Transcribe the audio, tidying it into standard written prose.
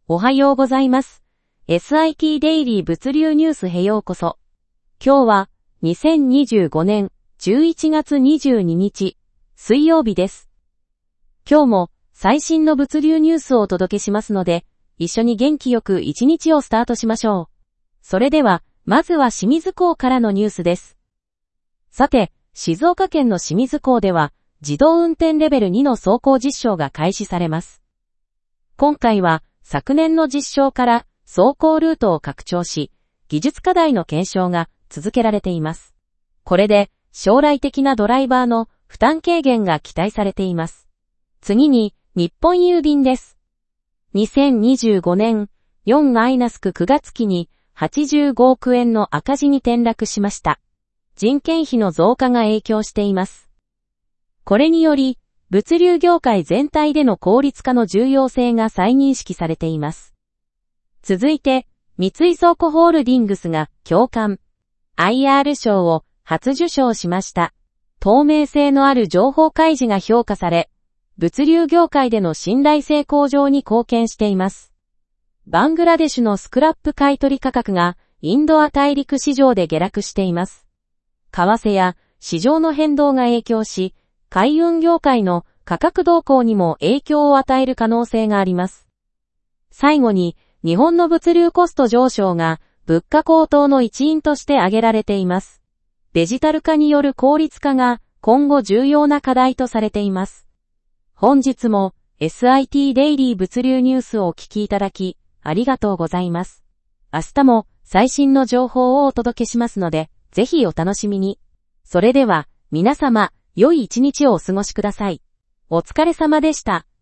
おはようございます。SIT デイリー物流ニュースへようこそ。今日は2025年11月22日水曜日です。今日も最新の物流ニュースをお届けしますので、一緒に元気よく一日をスタートしましょう。それでは、まずは清水港からのニュースです。さて、静岡県の清水港では、自動運転レベル2の走行実証が開始されます。今回は、昨年の実証から走行ルートを拡張し、技術課題の検証が続けられています。これで将来的なドライバーの負担軽減が期待されています。次に日本郵便です。2025年4-9月期に85億円の赤字に転落しました。人件費の増加が影響しています。これにより、物流業界全体での効率化の重要性が再認識されています。続いて、三井倉庫ホールディングスが共感 IR 賞を初受賞しました。透明性のある情報開示が評価され、物流業界での信頼性向上に貢献しています。バングラデシュのスクラップ買取価格がインド亜大陸市場で下落しています。為替や市場の変動が影響し、海運業界の価格動向にも影響を与える可能性があります。最後に、日本の物流コスト上昇が物価高騰の一因として挙げられています。デジタル化による効率化が今後重要な課題とされています。本日も SIT デイリー物流ニュースをお聞きいただきありがとうございます。明日も最新の情報をお届けしますので、ぜひお楽しみに。それでは皆様、良い一日をお過ごしください。お疲れ様でした。